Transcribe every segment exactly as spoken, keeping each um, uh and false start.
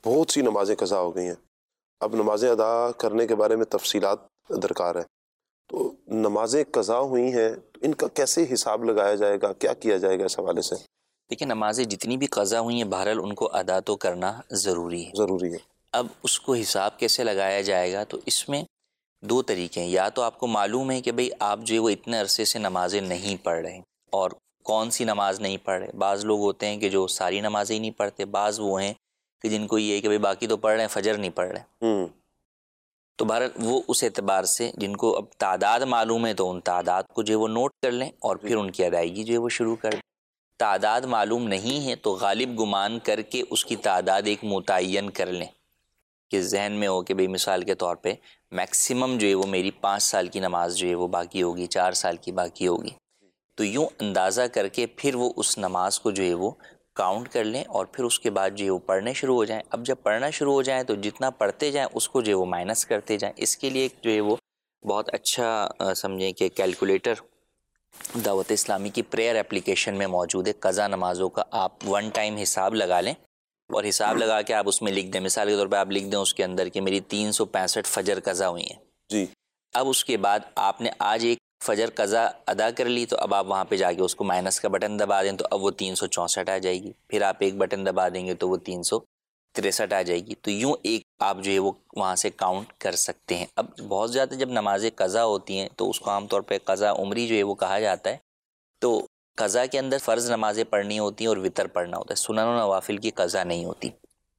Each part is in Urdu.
بہت سی نمازیں قضا ہو گئی ہیں، اب نمازیں ادا کرنے کے بارے میں تفصیلات درکار ہے، تو نمازیں قضا ہوئی ہیں تو ان کا کیسے حساب لگایا جائے گا، کیا کیا جائے گا اس حوالے سے؟ دیکھیں نمازیں جتنی بھی قضا ہوئی ہیں بہرحال ان کو ادا تو کرنا ضروری ہے ضروری ہے۔ اب اس کو حساب کیسے لگایا جائے گا، تو اس میں دو طریقے ہیں، یا تو آپ کو معلوم ہے کہ بھئی آپ جو ہے وہ اتنے عرصے سے نمازیں نہیں پڑھ رہے اور کون سی نماز نہیں پڑھ رہے۔ بعض لوگ ہوتے ہیں کہ جو ساری نمازیں ہی نہیں پڑھتے، بعض وہ ہیں کہ جن کو یہ ہے کہ بھئی باقی تو پڑھ رہے ہیں، فجر نہیں پڑھ رہے ہوں تو بہرحال وہ اس اعتبار سے جن کو اب تعداد معلوم ہے تو ان تعداد کو جو ہے وہ نوٹ کر لیں اور پھر ان کی ادائیگی جو ہے وہ شروع کر دیں۔ تعداد معلوم نہیں ہے تو غالب گمان کر کے اس کی تعداد ایک متعین کر لیں کہ ذہن میں ہو کہ بھئی مثال کے طور پہ میکسیمم جو ہے وہ میری پانچ سال کی نماز جو ہے وہ باقی ہوگی، چار سال کی باقی ہوگی، تو یوں اندازہ کر کے پھر وہ اس نماز کو جو ہے وہ کاؤنٹ کر لیں اور پھر اس کے بعد جو ہے وہ پڑھنے شروع ہو جائیں۔ اب جب پڑھنا شروع ہو جائیں تو جتنا پڑھتے جائیں اس کو جو ہے وہ مائنس کرتے جائیں۔ اس کے لیے ایک جو ہے وہ بہت اچھا سمجھیں کہ کیلکولیٹر دعوت اسلامی کی پریئر اپلیکیشن میں موجود ہے۔ قضا نمازوں کا آپ ون ٹائم حساب لگا لیں اور حساب لگا کے آپ اس میں لکھ دیں، مثال کے طور پہ آپ لکھ دیں اس کے اندر کہ میری تین سو پینسٹھ فجر قضا ہوئی ہیں جی۔ اب اس کے بعد آپ نے آج ایک فجر قضا ادا کر لی تو اب آپ وہاں پہ جا کے اس کو مائنس کا بٹن دبا دیں تو اب وہ تین سو چونسٹھ آ جائے گی، پھر آپ ایک بٹن دبا دیں گے تو وہ تین سو تریسٹھ آ جائے گی، تو یوں ایک آپ جو ہے وہ وہاں سے کاؤنٹ کر سکتے ہیں۔ اب بہت زیادہ جب نمازیں قضا ہوتی ہیں تو اس کو عام طور پہ قضا عمری جو ہے وہ کہا جاتا ہے، تو قضا کے اندر فرض نمازیں پڑھنی ہوتی ہیں اور وطر پڑھنا ہوتا ہے، سنن و نوافل کی قضا نہیں ہوتی۔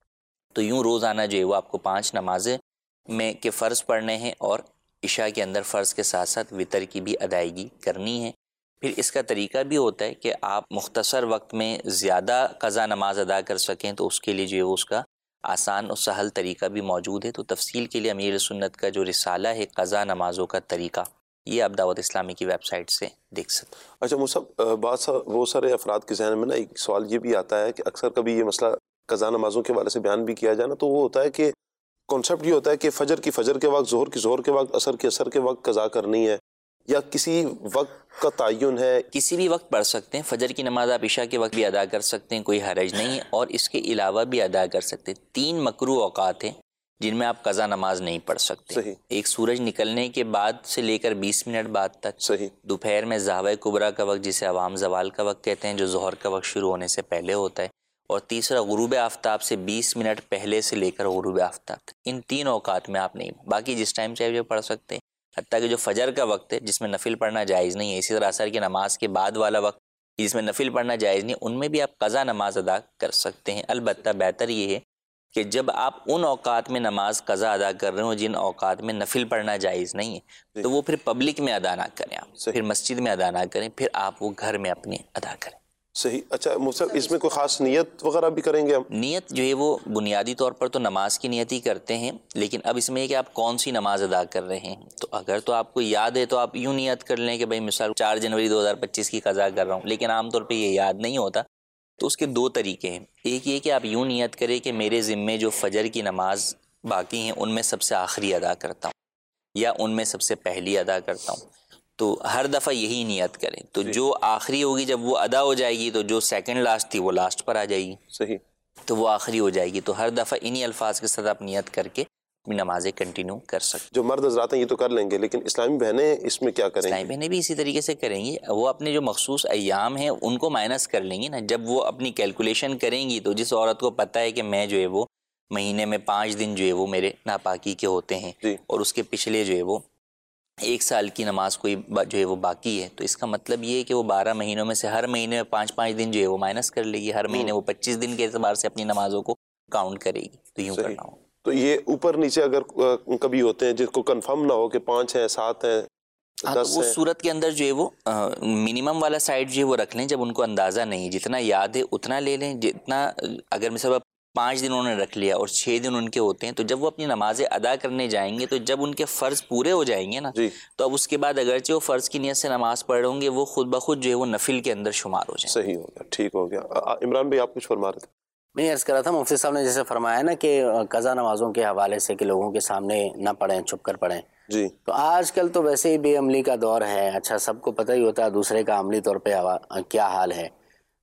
تو یوں روزانہ جو ہے وہ آپ کو پانچ نمازیں میں کے فرض پڑھنے ہیں اور عشاء کے اندر فرض کے ساتھ ساتھ وطر کی بھی ادائیگی کرنی ہے۔ پھر اس کا طریقہ بھی ہوتا ہے کہ آپ مختصر وقت میں زیادہ قضا نماز ادا کر سکیں تو اس کے لیے جو ہے اس کا آسان اور سہل طریقہ بھی موجود ہے۔ تو تفصیل کے لیے امیر سنت کا جو رسالہ ہے قضا نمازوں کا طریقہ، یہ آپ دعوت اسلامی کی ویب سائٹ سے دیکھ سکتے ہیں۔ اچھا مصعب، بات سا وہ سارے افراد کے ذہن میں نا ایک سوال یہ بھی آتا ہے کہ اکثر کبھی یہ مسئلہ قضا نمازوں کے حوالے سے بیان بھی کیا جائے نا، تو وہ ہوتا ہے کہ کانسیپٹ یہ ہوتا ہے کہ فجر کی فجر کے وقت، ظہر کی ظہر کے وقت، عصر کی عصر کے وقت قضا کرنی ہے، یا کسی وقت کا تعین ہے؟ کسی بھی وقت پڑھ سکتے ہیں، فجر کی نماز آپ عشاء کے وقت بھی ادا کر سکتے ہیں، کوئی حرج نہیں ہے، اور اس کے علاوہ بھی ادا کر سکتے ہیں۔ تین مکروہ اوقات ہیں جن میں آپ قضا نماز نہیں پڑھ سکتے۔ صحیح۔ ایک سورج نکلنے کے بعد سے لے کر بیس منٹ بعد تک، صحیح۔ دوپہر میں زاویہ کبریٰ کا وقت جسے عوام زوال کا وقت کہتے ہیں جو ظہر کا وقت شروع ہونے سے پہلے ہوتا ہے، اور تیسرا غروب آفتاب سے بیس منٹ پہلے سے لے کر غروب آفتاب تک۔ ان تین اوقات میں آپ نہیں، باقی جس ٹائم چاہے جو پڑھ سکتے ہیں، حتیٰ کہ جو فجر کا وقت ہے جس میں نفل پڑھنا جائز نہیں ہے، اسی طرح عصر کی نماز کے بعد والا وقت جس میں نفل پڑھنا جائز نہیں، ان میں بھی آپ قضا نماز ادا کر سکتے ہیں۔ البتہ بہتر یہ ہے کہ جب آپ ان اوقات میں نماز قضا ادا کر رہے ہوں جن اوقات میں نفل پڑھنا جائز نہیں ہے تو وہ پھر پبلک میں ادا نہ کریں، آپ پھر مسجد میں ادا نہ کریں، پھر آپ وہ گھر میں اپنے ادا کریں۔ صحیح۔ اچھا مصعب، اس میں کوئی خاص نیت وغیرہ بھی کریں گے ہم؟ نیت جو ہے وہ بنیادی طور پر تو نماز کی نیت ہی کرتے ہیں، لیکن اب اس میں یہ کہ آپ کون سی نماز ادا کر رہے ہیں، تو اگر تو آپ کو یاد ہے تو آپ یوں نیت کر لیں کہ بھائی مثال چار جنوری دو ہزار پچیس کی قضا کر رہا ہوں، لیکن عام طور پہ یہ یاد نہیں ہوتا، تو اس کے دو طریقے ہیں۔ ایک یہ کہ آپ یوں نیت کریں کہ میرے ذمے جو فجر کی نماز باقی ہیں ان میں سب سے آخری ادا کرتا ہوں یا ان میں سب سے پہلی ادا کرتا ہوں، تو ہر دفعہ یہی نیت کریں، تو جو آخری ہوگی جب وہ ادا ہو جائے گی تو جو سیکنڈ لاسٹ تھی وہ لاسٹ پر آ جائے گی، صحیح، تو وہ آخری ہو جائے گی۔ تو ہر دفعہ انہی الفاظ کے ساتھ آپ نیت کر کے اپنی نمازیں کنٹینیو کر سکتے۔ جو مرد حضرات ہیں یہ تو کر لیں گے، لیکن اسلامی بہنیں اس میں کیا کریں گی؟ اسلامی بہنیں بھی اسی طریقے سے کریں گی، وہ اپنے جو مخصوص ایام ہیں ان کو مائنس کر لیں گی نا۔ جب وہ اپنی کیلکولیشن کریں گی تو جس عورت کو پتہ ہے کہ میں جو ہے وہ مہینے میں پانچ دن جو ہے وہ میرے ناپاکی کے ہوتے ہیں جی، اور اس کے پچھلے جو ہے وہ ایک سال کی نماز کوئی جو ہے وہ باقی ہے، تو اس کا مطلب یہ ہے کہ وہ بارہ مہینوں میں سے ہر مہینے میں پانچ پانچ دن جو ہے وہ مائنس کر لے گی، ہر مہینے وہ پچیس دن کے اعتبار سے اپنی نمازوں کو کاؤنٹ کرے گی، تو یوں کرنا ہو۔ تو یہ اوپر نیچے اگر کبھی ہوتے ہیں جس کو کنفرم نہ ہو کہ پانچ ہیں، سات ہیں، ہاں، تو وہ صورت کے اندر جو ہے وہ منیمم والا سائڈ جو ہے وہ رکھ لیں، جب ان کو اندازہ نہیں، جتنا یاد ہے اتنا لے لیں، جتنا اگر مثلا پانچ دن انہوں نے رکھ لیا اور چھ دن ان کے ہوتے ہیں، تو جب وہ اپنی نمازیں ادا کرنے جائیں گے تو جب ان کے فرض پورے ہو جائیں گے نا، تو اب اس کے بعد اگرچہ وہ فرض کی نیت سے نماز پڑھ رہے ہوں گے، وہ خود بخود جو ہے وہ نفل کے اندر شمار ہو جائیں۔ صحیح ہو گیا، ٹھیک ہو گیا۔ عمران بھائی آپ کچھ فرما رہے تھے؟ میں یہ عرض کر رہا تھا مفتی صاحب نے جیسے فرمایا نا کہ قضا نمازوں کے حوالے سے کہ لوگوں کے سامنے نہ پڑھیں، چھپ کر پڑھیں، جی، تو آج کل تو ویسے ہی بے عملی کا دور ہے، اچھا سب کو پتہ ہی ہوتا ہے دوسرے کا عملی طور پہ کیا حال ہے،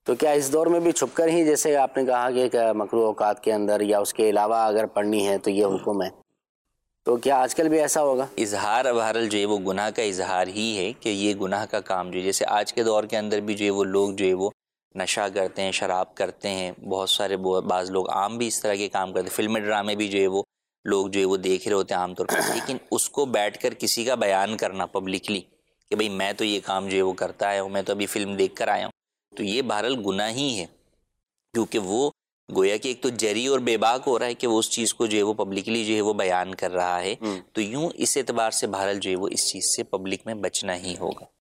تو کیا اس دور میں بھی چھپ کر ہی، جیسے آپ نے کہا کہ مکروہ اوقات کے اندر یا اس کے علاوہ اگر پڑھنی ہے تو یہ حکم ہے، تو کیا آج کل بھی ایسا ہوگا؟ اظہار بہرحال جو ہے وہ گناہ کا اظہار ہی ہے کہ یہ گناہ کا کام جو ہے، جیسے آج کے دور کے اندر بھی جو ہے وہ لوگ جو ہے وہ نشہ کرتے ہیں، شراب کرتے ہیں، بہت سارے بعض لوگ عام بھی اس طرح کے کام کرتے ہیں، فلم ڈرامے بھی جو ہے وہ لوگ جو ہے وہ دیکھ رہے ہوتے ہیں عام طور پر، لیکن اس کو بیٹھ کر کسی کا بیان کرنا پبلکلی کہ بھئی میں تو یہ کام جو ہے وہ کرتا آیا ہوں، میں تو ابھی فلم دیکھ کر آیا ہوں، تو یہ بہرحال گناہ ہی ہے، کیونکہ وہ گویا کہ ایک تو جری اور بے باک ہو رہا ہے کہ وہ اس چیز کو جو ہے وہ پبلکلی جو ہے وہ بیان کر رہا ہے، تو یوں اس اعتبار سے بہرحال جو ہے وہ اس چیز سے پبلک میں بچنا ہی ہوگا۔